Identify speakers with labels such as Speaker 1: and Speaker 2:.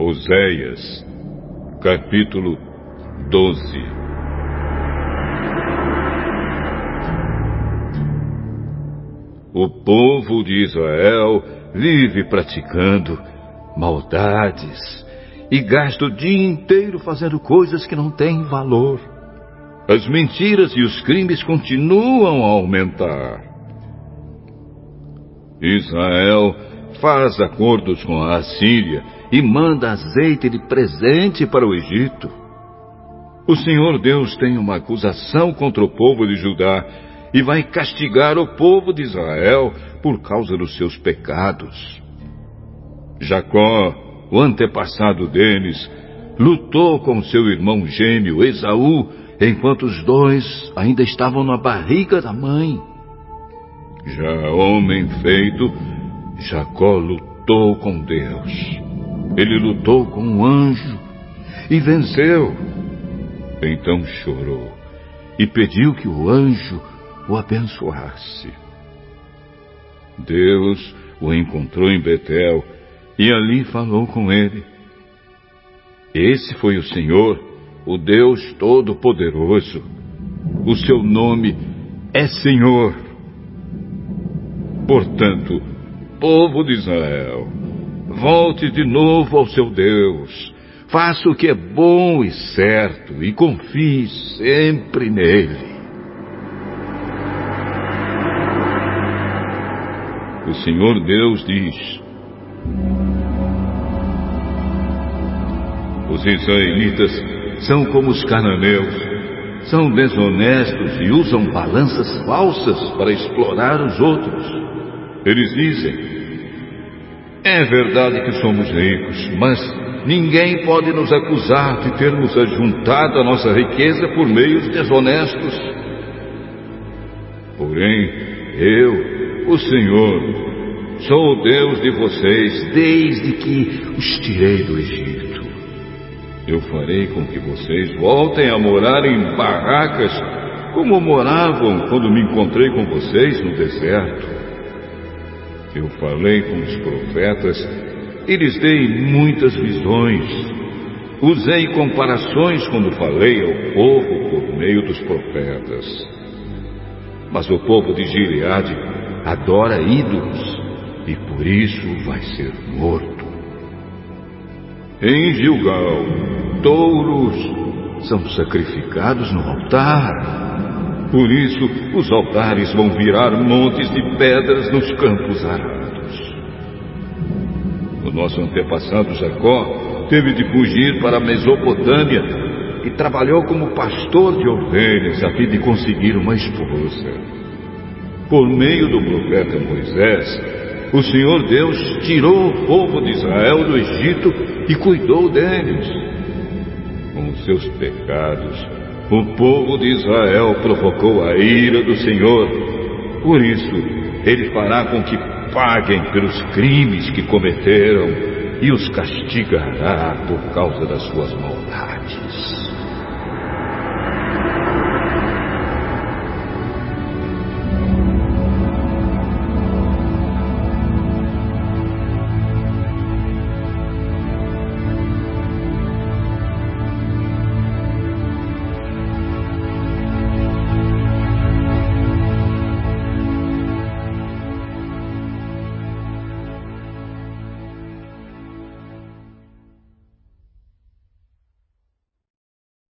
Speaker 1: Oséias, capítulo 12. O povo de Israel vive praticando maldades e gasta o dia inteiro fazendo coisas que não têm valor. As mentiras e os crimes continuam a aumentar. Israel faz acordos com a Assíria e manda azeite de presente para o Egito. O Senhor Deus tem uma acusação contra o povo de Judá e vai castigar o povo de Israel por causa dos seus pecados. Jacó, o antepassado deles, lutou com seu irmão gêmeo Esaú enquanto os dois ainda estavam na barriga da mãe. Já homem feito, Jacó lutou com Deus. Ele lutou com um anjo e venceu. Então chorou e pediu que o anjo o abençoasse. Deus o encontrou em Betel e ali falou com ele. Esse foi o Senhor, o Deus Todo-Poderoso. O seu nome é Senhor. Portanto, povo de Israel, volte de novo ao seu Deus. Faça o que é bom e certo e confie sempre nele. O Senhor Deus diz: os israelitas são como os cananeus, são desonestos e usam balanças falsas para explorar os outros. Eles dizem: é verdade que somos ricos, mas ninguém pode nos acusar de termos ajuntado a nossa riqueza por meios desonestos. Porém, eu, o Senhor, sou o Deus de vocês desde que os tirei do Egito. Eu farei com que vocês voltem a morar em barracas como moravam quando me encontrei com vocês no deserto. Eu falei com os profetas e lhes dei muitas visões. Usei comparações quando falei ao povo por meio dos profetas. Mas o povo de Gileade adora ídolos e por isso vai ser morto. Em Gilgal, touros são sacrificados no altar. Por isso, os altares vão virar montes de pedras nos campos arados. O nosso antepassado Jacó teve de fugir para a Mesopotâmia e trabalhou como pastor de ovelhas a fim de conseguir uma esposa. Por meio do profeta Moisés, o Senhor Deus tirou o povo de Israel do Egito e cuidou deles. Com os seus pecados, o povo de Israel provocou a ira do Senhor. Por isso, ele fará com que paguem pelos crimes que cometeram e os castigará por causa das suas maldades.